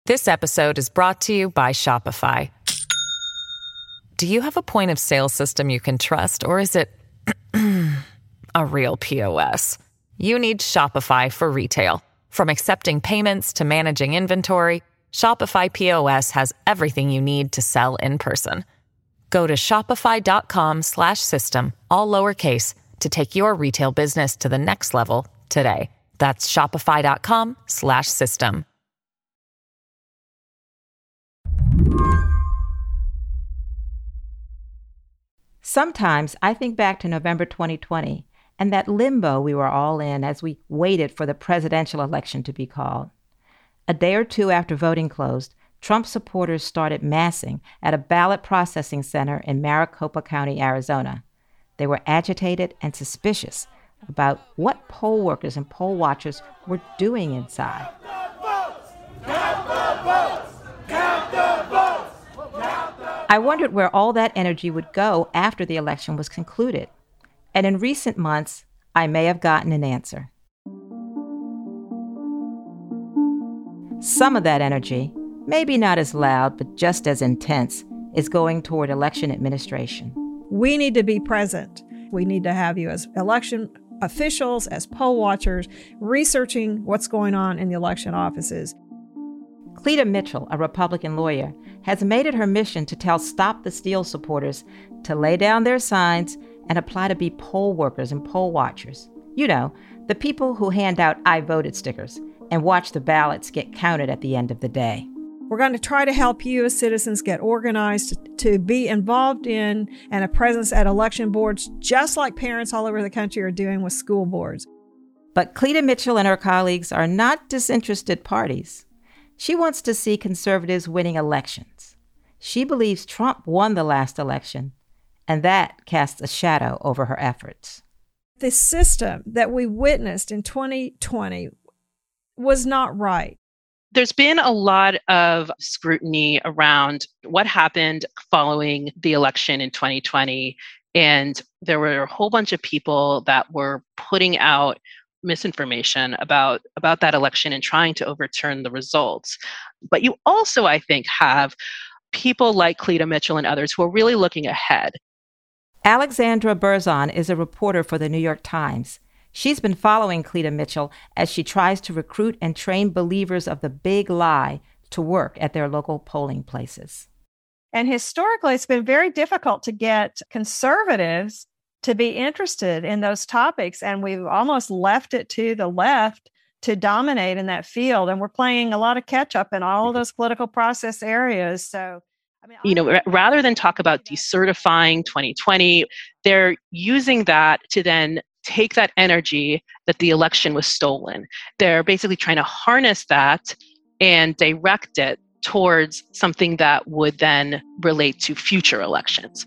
This episode is brought to you by Shopify. Do you have a point of sale system you can trust, or is it a real POS? You need Shopify for retail. From accepting payments to managing inventory, Shopify POS has everything you need to sell in person. Go to shopify.com/system, all lowercase, to take your retail business to the next level today. That's shopify.com/system. Sometimes I think back to November 2020 and that limbo we were all in as we waited for the presidential election to be called. A day or two after voting closed, Trump supporters started massing at a ballot processing center in Maricopa County, Arizona. They were agitated and suspicious about what poll workers and poll watchers were doing inside. I wondered where all that energy would go after the election was concluded. And in recent months, I may have gotten an answer. Some of that energy, maybe not as loud, but just as intense, is going toward election administration. We need to be present. We need to have you as election officials, as poll watchers, researching what's going on in the election offices. Cleta Mitchell, a Republican lawyer, has made it her mission to tell Stop the Steal supporters to lay down their signs and apply to be poll workers and poll watchers. You know, the people who hand out I voted stickers and watch the ballots get counted at the end of the day. We're going to try to help you as citizens get organized to be involved in and a presence at election boards, just like parents all over the country are doing with school boards. But Cleta Mitchell and her colleagues are not disinterested parties. She wants to see conservatives winning elections. She believes Trump won the last election, and that casts a shadow over her efforts. The system that we witnessed in 2020 was not right. There's been a lot of scrutiny around what happened following the election in 2020. And there were a whole bunch of people that were putting out misinformation about that election and trying to overturn the results. But you also, I think, have people like Cleta Mitchell and others who are really looking ahead. Alexandra Berzon is a reporter for the New York Times. She's been following Cleta Mitchell as she tries to recruit and train believers of the big lie to work at their local polling places. And historically, it's been very difficult to get conservatives to be interested in those topics. And we've almost left it to the left to dominate in that field. And we're playing a lot of catch up in all of those political process areas. So, rather than talk about decertifying 2020, they're using that to then take that energy that the election was stolen. They're basically trying to harness that and direct it towards something that would then relate to future elections.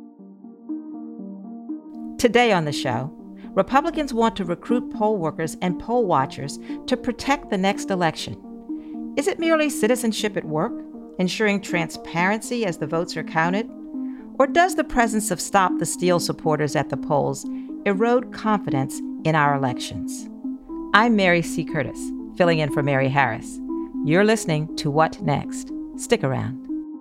Today on the show, Republicans want to recruit poll workers and poll watchers to protect the next election. Is it merely citizenship at work, ensuring transparency as the votes are counted? Or does the presence of Stop the Steal supporters at the polls erode confidence in our elections? I'm Mary C. Curtis, filling in for Mary Harris. You're listening to What Next? Stick around.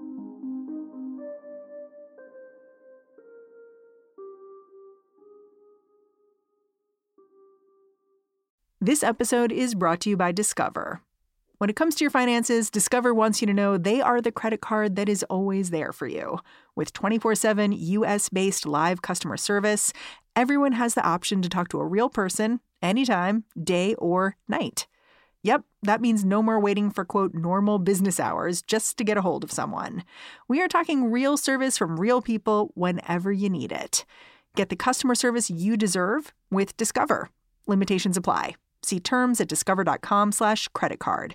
This episode is brought to you by Discover. When it comes to your finances, Discover wants you to know they are the credit card that is always there for you. With 24/7 U.S.-based live customer service, everyone has the option to talk to a real person anytime, day or night. Yep, that means no more waiting for, quote, normal business hours just to get a hold of someone. We are talking real service from real people whenever you need it. Get the customer service you deserve with Discover. Limitations apply. See terms at discover.com/creditcard.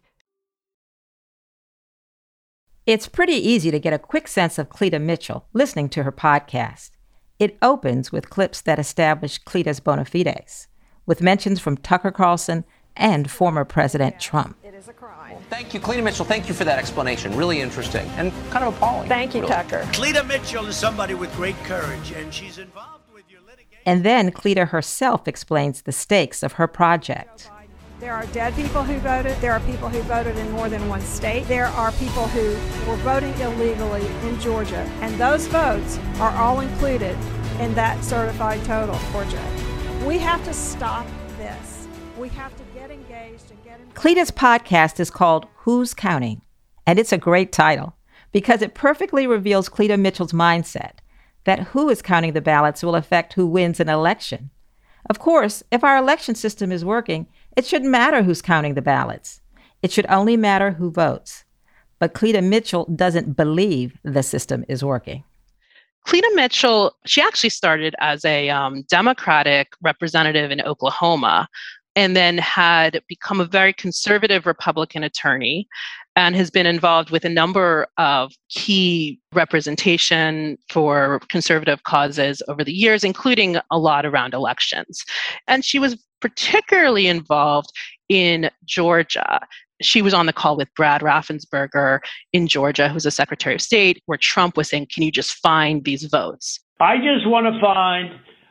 It's pretty easy to get a quick sense of Cleta Mitchell listening to her podcast. It opens with clips that establish Cleta's bona fides, with mentions from Tucker Carlson and former President Trump. it is a crime. Thank you, Cleta Mitchell. Thank you for that explanation. Really interesting and kind of appalling. Thank you, really. Tucker. Cleta Mitchell is somebody with great courage, and she's involved with your litigation. And then Cleta herself explains the stakes of her project. There are dead people who voted. There are people who voted in more than one state. There are people who were voting illegally in Georgia. And those votes are all included in that certified total for Joe. We have to stop this. We have to get engaged and get involved. Cleta's podcast is called Who's Counting? And it's a great title because it perfectly reveals Cleta Mitchell's mindset that who is counting the ballots will affect who wins an election. Of course, if our election system is working, it shouldn't matter who's counting the ballots. It should only matter who votes. But Cleta Mitchell doesn't believe the system is working. Cleta Mitchell, she actually started as a Democratic representative in Oklahoma and then had become a very conservative Republican attorney and has been involved with a number of key representation for conservative causes over the years, including a lot around elections. And she was particularly involved in Georgia. She was on the call with Brad Raffensperger in Georgia, who's a Secretary of State, where Trump was saying, can you just find these votes? I just want to find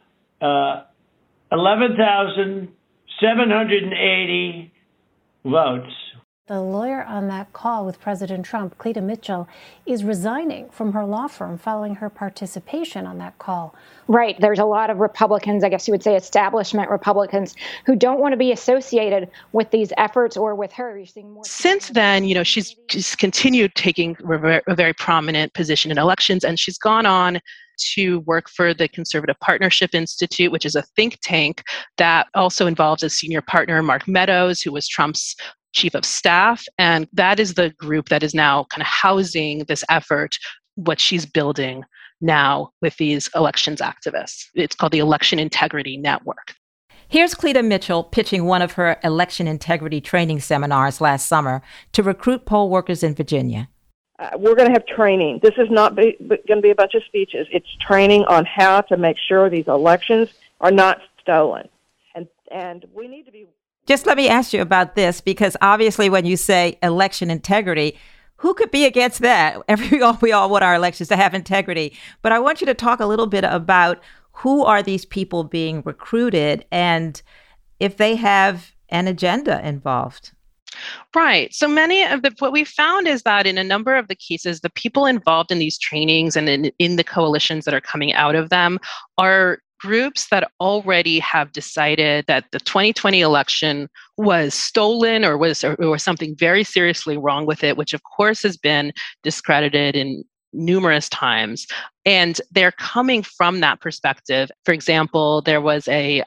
11,780 votes. The lawyer on that call with President Trump, Cleta Mitchell, is resigning from her law firm following her participation on that call. Right. There's a lot of Republicans, I guess you would say establishment Republicans, who don't want to be associated with these efforts or with her. You're seeing more. Since then, she's continued taking a very prominent position in elections, and she's gone on to work for the Conservative Partnership Institute, which is a think tank that also involves a senior partner, Mark Meadows, who was Trump's chief of staff. And that is the group that is now kind of housing this effort, what she's building now with these elections activists. It's called the Election Integrity Network. Here's Cleta Mitchell pitching one of her election integrity training seminars last summer to recruit poll workers in Virginia. We're going to have training. This is not going to be a bunch of speeches. It's training on how to make sure these elections are not stolen. And we need to be... Just let me ask you about this, because obviously when you say election integrity, who could be against that? We all want our elections to have integrity. But I want you to talk a little bit about who are these people being recruited and if they have an agenda involved. Right. So what we found is that in a number of the cases, the people involved in these trainings and in the coalitions that are coming out of them are groups that already have decided that the 2020 election was stolen or was something very seriously wrong with it, which of course has been discredited in numerous times. And they're coming from that perspective. For example, there was a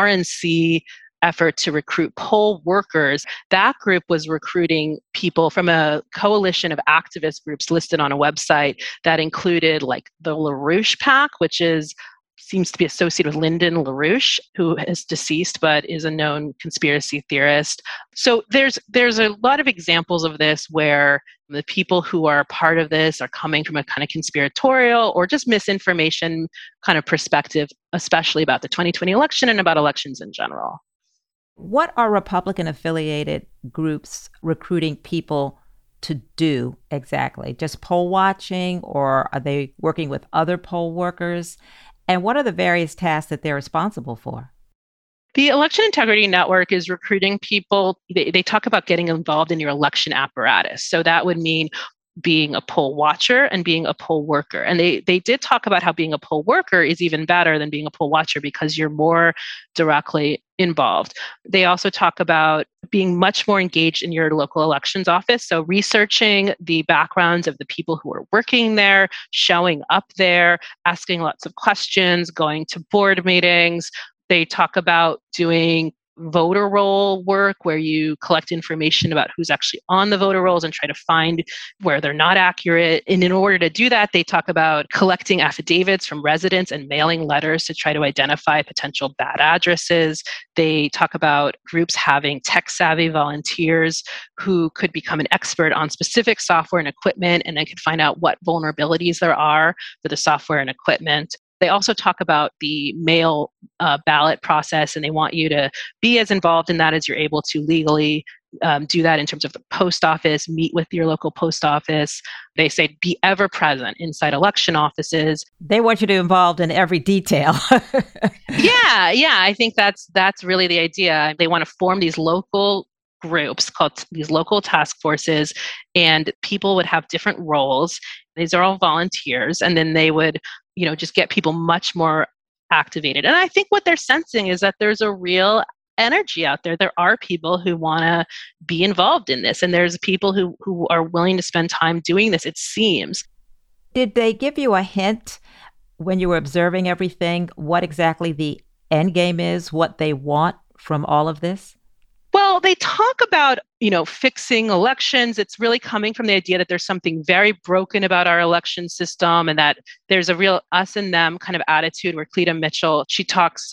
RNC effort to recruit poll workers. That group was recruiting people from a coalition of activist groups listed on a website that included like the LaRouche PAC, which seems to be associated with Lyndon LaRouche, who is deceased but is a known conspiracy theorist. So there's a lot of examples of this where the people who are part of this are coming from a kind of conspiratorial or just misinformation kind of perspective, especially about the 2020 election and about elections in general. What are Republican-affiliated groups recruiting people to do exactly? Just poll watching, or are they working with other poll workers? And what are the various tasks that they're responsible for? The Election Integrity Network is recruiting people. They talk about getting involved in your election apparatus. So that would mean being a poll watcher and being a poll worker. And they did talk about how being a poll worker is even better than being a poll watcher because you're more directly involved. They also talk about being much more engaged in your local elections office. So researching the backgrounds of the people who are working there, showing up there, asking lots of questions, going to board meetings. They talk about doing voter roll work where you collect information about who's actually on the voter rolls and try to find where they're not accurate. And in order to do that, they talk about collecting affidavits from residents and mailing letters to try to identify potential bad addresses. They talk about groups having tech-savvy volunteers who could become an expert on specific software and equipment, and then could find out what vulnerabilities there are for the software and equipment. They also talk about the mail ballot process, and they want you to be as involved in that as you're able to legally. Do that in terms of the post office, meet with your local post office. They say be ever present inside election offices. They want you to be involved in every detail. Yeah. I think that's really the idea. They want to form these local groups called these local task forces, and people would have different roles. These are all volunteers, and then they would, just get people much more activated. And I think what they're sensing is that there's a real energy out there. There are people who want to be involved in this, and there's people who are willing to spend time doing this, it seems. Did they give you a hint when you were observing everything, what exactly the end game is, what they want from all of this? Well, they talk about, fixing elections. It's really coming from the idea that there's something very broken about our election system, and that there's a real us and them kind of attitude where Cleta Mitchell, she talks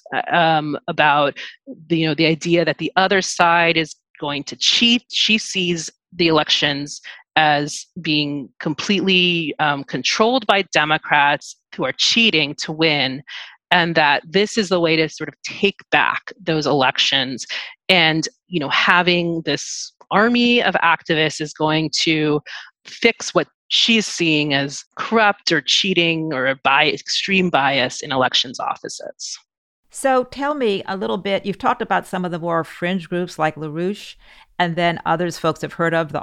about the idea that the other side is going to cheat. She sees the elections as being completely controlled by Democrats who are cheating to win, and that this is the way to sort of take back those elections. And, having this army of activists is going to fix what she's seeing as corrupt or cheating or extreme bias in elections offices. So tell me a little bit, you've talked about some of the more fringe groups like LaRouche, and then others folks have heard of, the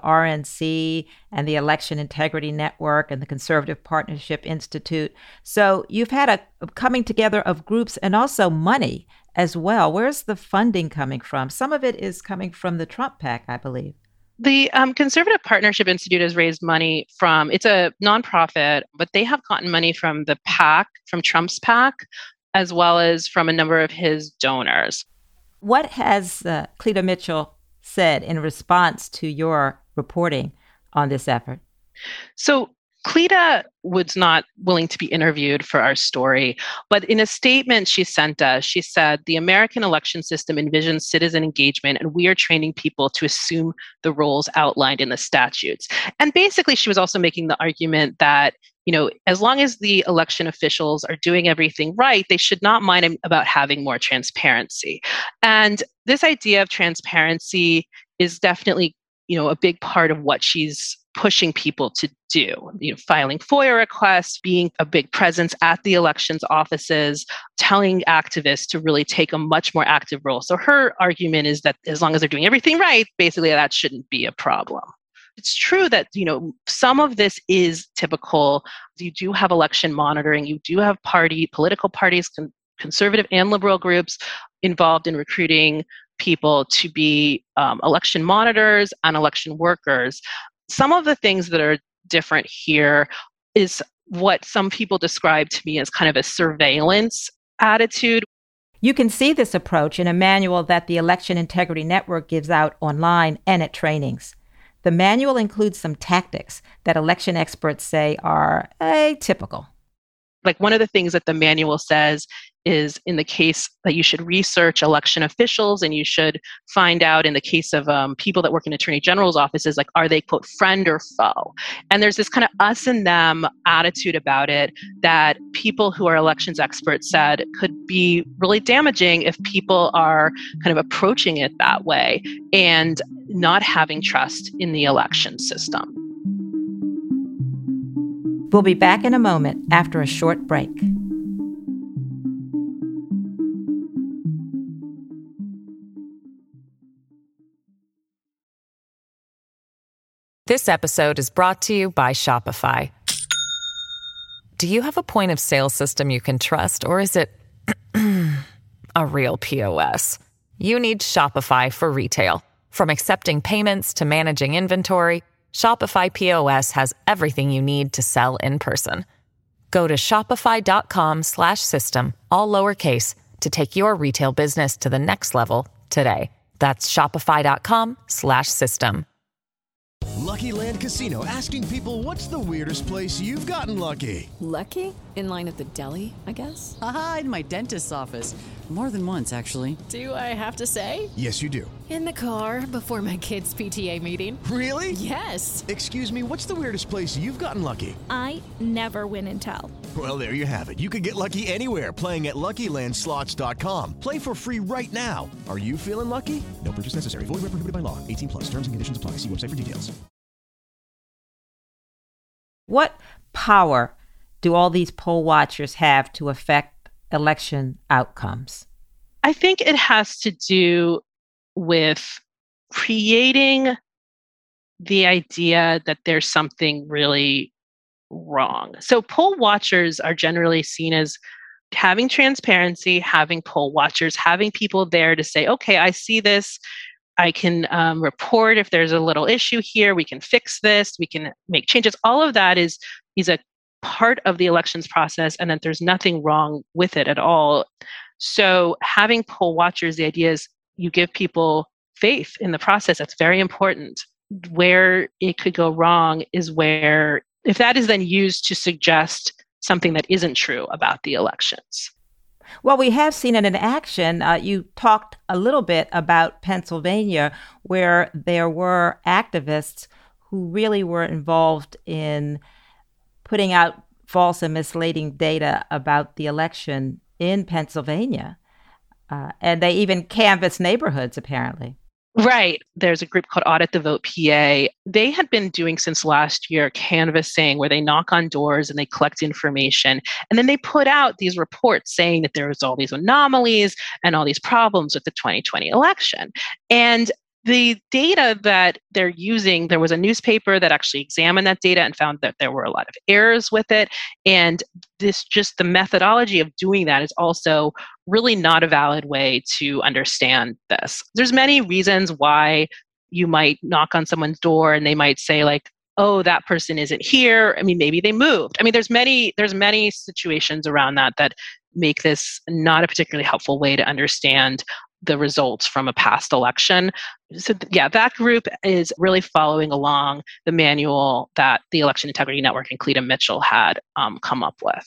RNC and the Election Integrity Network and the Conservative Partnership Institute. So you've had a coming together of groups and also money as well. Where's the funding coming from? Some of it is coming from the Trump PAC, I believe. The Conservative Partnership Institute has raised money from, it's a nonprofit, but they have gotten money from the PAC, from Trump's PAC, as well as from a number of his donors. What has Cleta Mitchell said in response to your reporting on this effort? So Cleta was not willing to be interviewed for our story, but in a statement she sent us, she said, the American election system envisions citizen engagement, and we are training people to assume the roles outlined in the statutes. And basically, she was also making the argument that, as long as the election officials are doing everything right, they should not mind about having more transparency. And this idea of transparency is definitely, a big part of what she's pushing people to do, filing FOIA requests, being a big presence at the elections offices, telling activists to really take a much more active role. So her argument is that as long as they're doing everything right, basically that shouldn't be a problem. It's true that, some of this is typical. You do have election monitoring. You do have political parties, conservative and liberal groups involved in recruiting people to be election monitors and election workers. Some of the things that are different here is what some people describe to me as kind of a surveillance attitude. You can see this approach in a manual that the Election Integrity Network gives out online and at trainings. The manual includes some tactics that election experts say are atypical. Like one of the things that the manual says is in the case that you should research election officials, and you should find out in the case of people that work in attorney general's offices, like, are they, quote, friend or foe? And there's this kind of us and them attitude about it that people who are elections experts said could be really damaging if people are kind of approaching it that way and not having trust in the election system. We'll be back in a moment after a short break. This episode is brought to you by Shopify. Do you have a point of sale system you can trust, or is it a real POS? You need Shopify for retail. From accepting payments to managing inventory, Shopify POS has everything you need to sell in person. Go to shopify.com/system, all lowercase, to take your retail business to the next level today. That's shopify.com/system. Lucky Land Casino, asking people, what's the weirdest place you've gotten lucky? Lucky? In line at the deli, I guess? Aha, in my dentist's office. More than once, actually. Do I have to say? Yes, you do. In the car before my kids' PTA meeting. Really? Yes. Excuse me, what's the weirdest place you've gotten lucky? I never win and tell. Well, there you have it. You can get lucky anywhere, playing at LuckyLandSlots.com. Play for free right now. Are you feeling lucky? No purchase necessary. Void where prohibited by law. 18 plus. Terms and conditions apply. See website for details. What power do all these poll watchers have to affect election outcomes? I think it has to do with creating the idea that there's something really wrong. So poll watchers are generally seen as having transparency, having poll watchers, having people there to say, okay, I see this. I can report if there's a little issue here. We can fix this. We can make changes. All of that is a part of the elections process, and that there's nothing wrong with it at all. So having poll watchers, the idea is you give people faith in the process. That's very important. Where it could go wrong is where, if that is then used to suggest something that isn't true about the elections. Well, we have seen it in action. You talked a little bit about Pennsylvania, where there were activists who really were involved in putting out false and misleading data about the election in Pennsylvania. And they even canvassed neighborhoods, apparently. Right. There's a group called Audit the Vote PA. They had been doing since last year canvassing, where they knock on doors and they collect information. And then they put out these reports saying that there was all these anomalies and all these problems with the 2020 election. And the data that they're using, there was a newspaper that actually examined that data and found that there were a lot of errors with it. And the methodology of doing that is also really not a valid way to understand this. There's many reasons why you might knock on someone's door and they might say, like, oh, that person isn't here. I mean, maybe they moved. I mean, there's many situations around that make this not a particularly helpful way to understand the results from a past election. So that group is really following along the manual that the Election Integrity Network and Cleta Mitchell had come up with.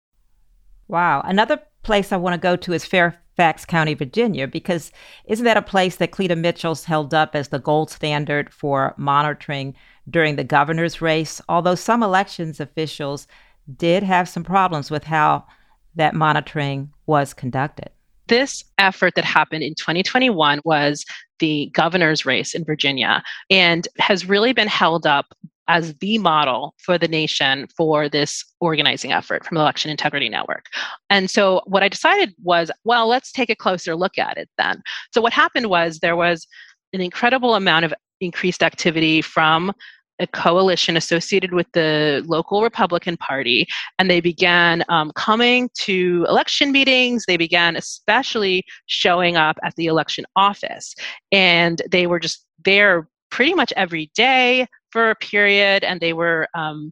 Wow. Another place I want to go to is Fairfax County, Virginia, because isn't that a place that Cleta Mitchell's held up as the gold standard for monitoring during the governor's race? Although some elections officials did have some problems with how that monitoring was conducted. This effort that happened in 2021 was the governor's race in Virginia, and has really been held up as the model for the nation for this organizing effort from the Election Integrity Network. And so what I decided was, well, let's take a closer look at it then. So what happened was there was an incredible amount of increased activity from a coalition associated with the local Republican Party, and they began coming to election meetings. They began especially showing up at the election office, and they were just there pretty much every day for a period, and they were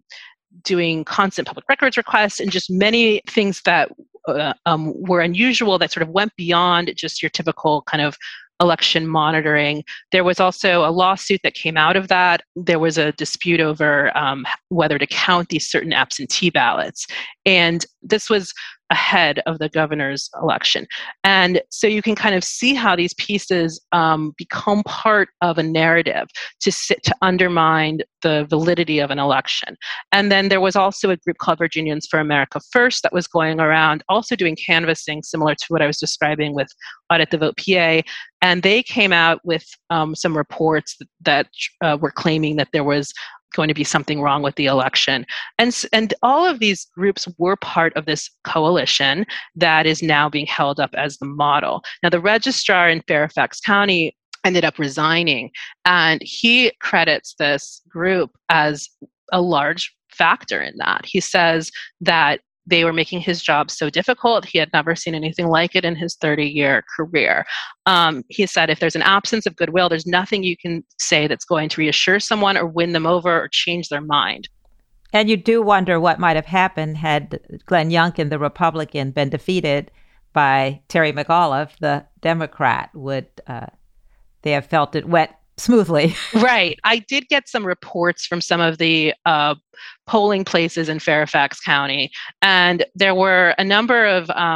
doing constant public records requests and just many things that were unusual, that sort of went beyond just your typical kind of election monitoring. There was also a lawsuit that came out of that. There was a dispute over whether to count these certain absentee ballots. And this was ahead of the governor's election. And so you can kind of see how these pieces become part of a narrative to undermine the validity of an election. And then there was also a group called Virginians for America First that was going around also doing canvassing similar to what I was describing with Audit the Vote PA. And they came out with some reports that were claiming that there was going to be something wrong with the election. And all of these groups were part of this coalition that is now being held up as the model. Now, the registrar in Fairfax County ended up resigning, and he credits this group as a large factor in that. He says that they were making his job so difficult. He had never seen anything like it in his 30-year career. He said, if there's an absence of goodwill, there's nothing you can say that's going to reassure someone or win them over or change their mind. And you do wonder what might have happened had Glenn Youngkin, the Republican, been defeated by Terry McAuliffe, the Democrat. Would they have felt it went smoothly? Right. I did get some reports from some of the polling places in Fairfax County, and there were a number of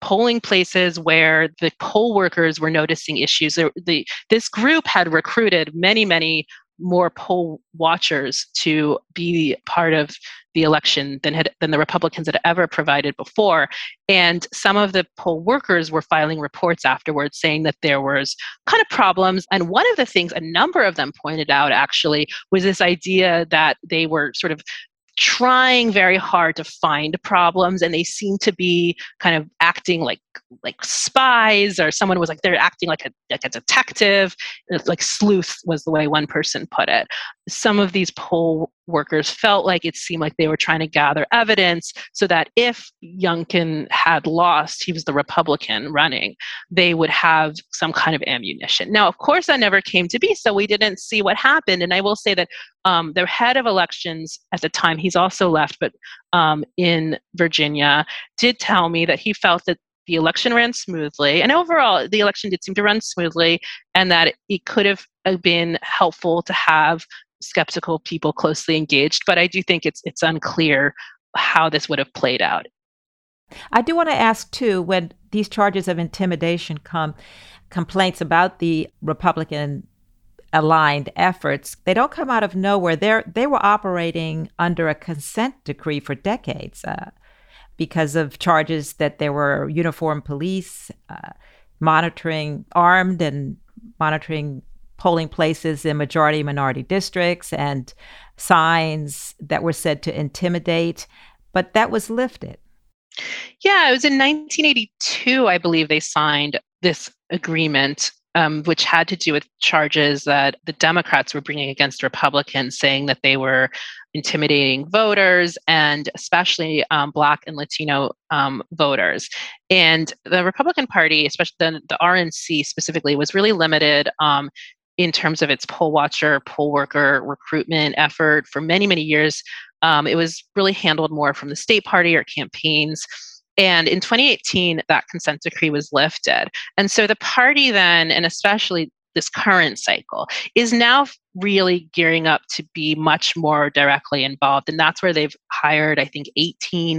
polling places where the poll workers were noticing issues. This group had recruited many more poll watchers to be part of the election than the Republicans had ever provided before. And some of the poll workers were filing reports afterwards saying that there was kind of problems. And one of the things a number of them pointed out actually was this idea that they were sort of trying very hard to find problems, and they seem to be kind of acting like spies, or someone was like they're acting like a detective, like sleuth was the way one person put it. Some of these poll workers felt like it seemed like they were trying to gather evidence so that if Youngkin had lost, he was the Republican running, they would have some kind of ammunition. Now, of course, that never came to be, so we didn't see what happened. And I will say that the head of elections at the time, he's also left, but in Virginia, did tell me that he felt that the election ran smoothly, and overall the election did seem to run smoothly, and that it could have been helpful to have skeptical people closely engaged. But I do think it's unclear how this would have played out. I do want to ask, too, when these charges of intimidation come, complaints about the Republican aligned efforts, they don't come out of nowhere. They were operating under a consent decree for decades because of charges that there were uniformed police armed and monitoring polling places in majority minority districts, and signs that were said to intimidate. But that was lifted. Yeah, it was in 1982, I believe, they signed this agreement, which had to do with charges that the Democrats were bringing against Republicans, saying that they were intimidating voters, and especially Black and Latino voters. And the Republican Party, especially the RNC specifically, was really limited in terms of its poll worker recruitment effort for many, many years. It was really handled more from the state party or campaigns. And in 2018, that consent decree was lifted. And so the party then, and especially this current cycle, is now really gearing up to be much more directly involved. And that's where they've hired, I think, 18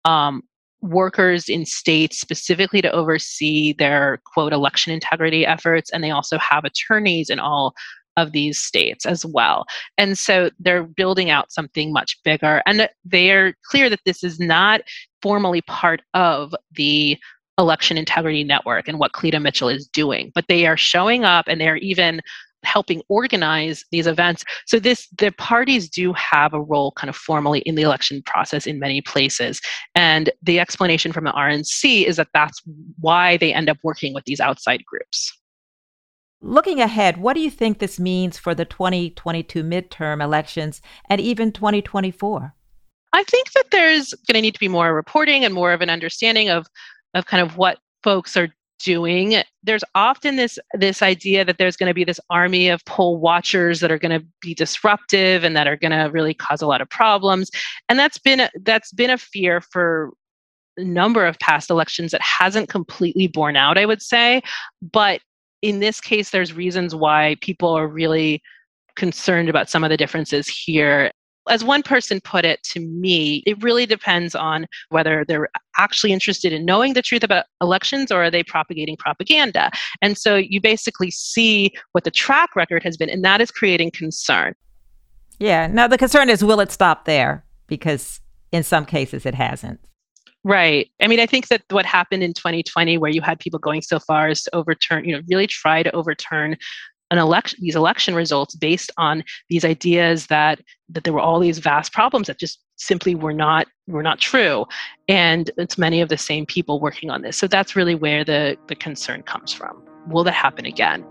workers in states specifically to oversee their, quote, election integrity efforts. And they also have attorneys in all of these states as well. And so they're building out something much bigger. And they are clear that this is not formally part of the Election Integrity Network and what Cleta Mitchell is doing, but they are showing up, and they're even helping organize these events. So the parties do have a role kind of formally in the election process in many places. And the explanation from the RNC is that that's why they end up working with these outside groups. Looking ahead, what do you think this means for the 2022 midterm elections and even 2024? I think that there's going to need to be more reporting and more of an understanding of kind of what folks are doing. There's often this idea that there's going to be this army of poll watchers that are going to be disruptive and that are going to really cause a lot of problems. And that's been a fear for a number of past elections that hasn't completely borne out, I would say. But in this case, there's reasons why people are really concerned about some of the differences here. As one person put it to me, it really depends on whether they're actually interested in knowing the truth about elections, or are they propagating propaganda. And so you basically see what the track record has been, and that is creating concern. Yeah. Now, the concern is, will it stop there? Because in some cases it hasn't. Right. I mean, I think that what happened in 2020, where you had people going so far as to overturn, really try to overturn these election results based on these ideas that there were all these vast problems that just simply were not true. And it's many of the same people working on this. So that's really where the concern comes from. Will that happen again?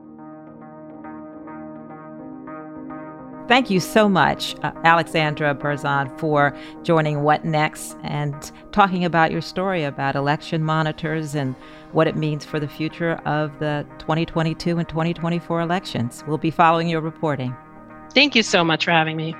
Thank you so much, Alexandra Berzon, for joining What Next and talking about your story about election monitors and what it means for the future of the 2022 and 2024 elections. We'll be following your reporting. Thank you so much for having me.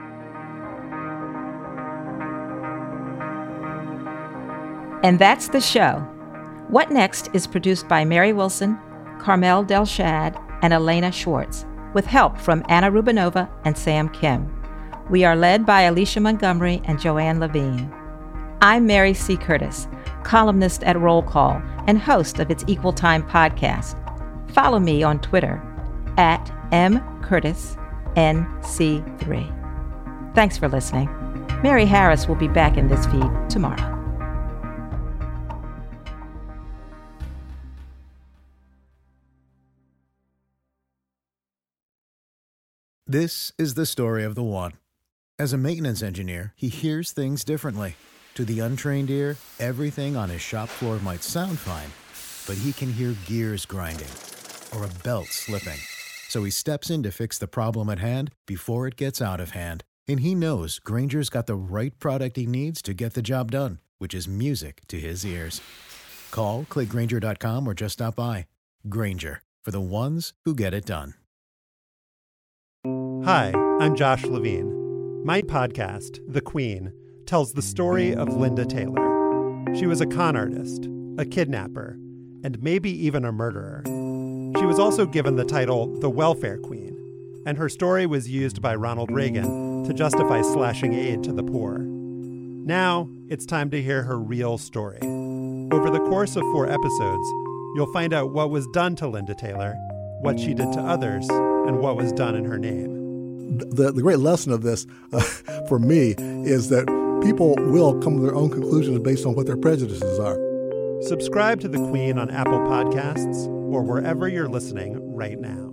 And that's the show. What Next is produced by Mary Wilson, Carmel Delshad, and Elena Schwartz, with help from Anna Rubinova and Sam Kim. We are led by Alicia Montgomery and Joanne Levine. I'm Mary C. Curtis. columnist at Roll Call and host of its Equal Time podcast. Follow me on Twitter at mcurtisnc3. Thanks for listening. Mary Harris will be back in this feed tomorrow. This is the story of the one. As a maintenance engineer, he hears things differently. To the untrained ear, everything on his shop floor might sound fine, but he can hear gears grinding or a belt slipping. So he steps in to fix the problem at hand before it gets out of hand. And he knows Grainger's got the right product he needs to get the job done, which is music to his ears. Call, click Grainger.com, or just stop by. Grainger, for the ones who get it done. Hi, I'm Josh Levine. My podcast, The Queen, tells the story of Linda Taylor. She was a con artist, a kidnapper, and maybe even a murderer. She was also given the title the Welfare Queen, and her story was used by Ronald Reagan to justify slashing aid to the poor. Now, it's time to hear her real story. Over the course of 4 episodes, you'll find out what was done to Linda Taylor, what she did to others, and what was done in her name. The great lesson of this, for me, is that people will come to their own conclusions based on what their prejudices are. Subscribe to The Queen on Apple Podcasts or wherever you're listening right now.